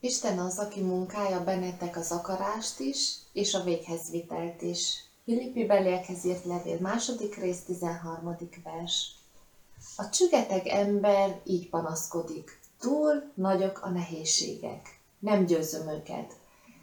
Isten az, aki munkája bennetek az akarást is, és a véghezvitelt is. Filippi beliekhez írt levél 2. rész 13. vers. A csügeteg ember így panaszkodik. Túl nagyok a nehézségek. Nem győzöm őket.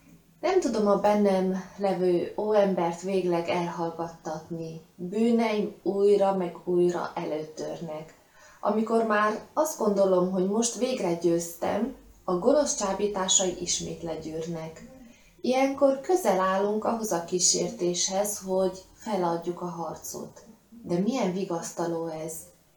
Nem tudom a bennem levő óembert végleg elhallgattatni. Bűneim újra meg újra előtörnek. Amikor már azt gondolom, hogy most végre győztem, a gonosz csábításai ismét legyűrnek. Ilyenkor közel állunk ahhoz a kísértéshez, hogy feladjuk a harcot. De milyen vigasztaló ez!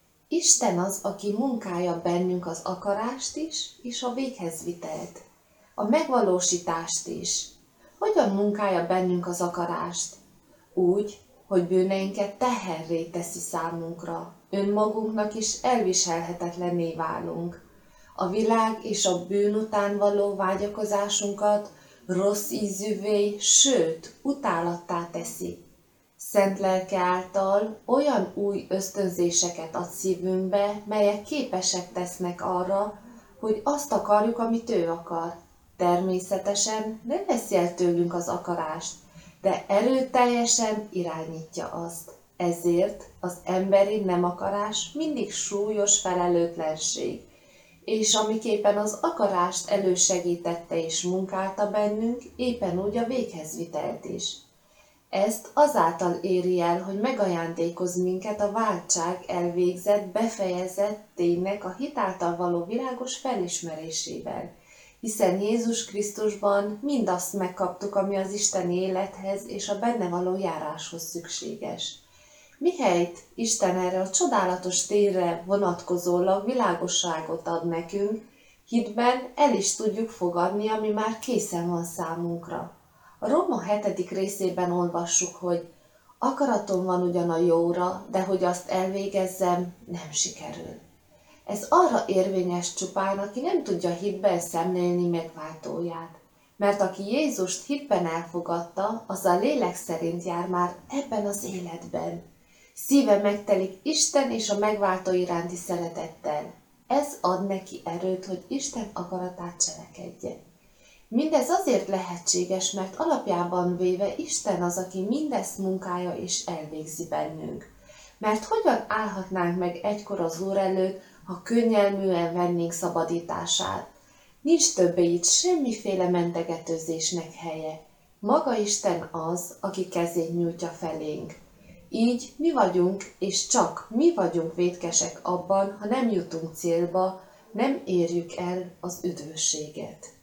Isten az, aki munkálja bennünk az akarást is, és a véghezvitelt, a megvalósítást is. Hogyan munkálja bennünk az akarást? Úgy, hogy bűneinket teherré teszi számunkra, önmagunknak is elviselhetetlenné válunk. A világ és a bűn után való vágyakozásunkat rossz ízűvé, sőt, utálattá teszi. Szent lelke által olyan új ösztönzéseket ad szívünkbe, melyek képesek tesznek arra, hogy azt akarjuk, amit ő akar. Természetesen nem veszi el tőlünk az akarást, de erőteljesen irányítja azt. Ezért az emberi nem akarás mindig súlyos felelőtlenség, és amiképpen az akarást elősegítette és munkálta bennünk, éppen úgy a véghezvitelt is. Ezt azáltal éri el, hogy megajándékoz minket a váltság elvégzett, befejezett ténynek a hit által való világos felismerésével, hiszen Jézus Krisztusban mindazt megkaptuk, ami az isteni élethez és a benne való járáshoz szükséges. Mihelyt Isten erre a csodálatos tényre vonatkozólag világosságot ad nekünk, hitben el is tudjuk fogadni, ami már készen van számunkra. A Róma 7. részében olvassuk, hogy akaratom van ugyan a jóra, de hogy azt elvégezzem, nem sikerül. Ez arra érvényes csupán, aki nem tudja hitben szemlélni megváltóját. Mert aki Jézust hitben elfogadta, az a lélek szerint jár már ebben az életben. Szíve megtelik Isten és a megváltó iránti szeretettel. Ez ad neki erőt, hogy Isten akaratát cselekedje. Mindez azért lehetséges, mert alapjában véve Isten az, aki mindezt munkálja és elvégzi bennünk. Mert hogyan állhatnánk meg egykor az Úr előtt, ha könnyelműen vennénk szabadítását? Nincs többé itt semmiféle mentegetőzésnek helye. Maga Isten az, aki kezét nyújtja felénk. Így mi vagyunk, és csak mi vagyunk vétkesek abban, ha nem jutunk célba, nem érjük el az üdvösséget.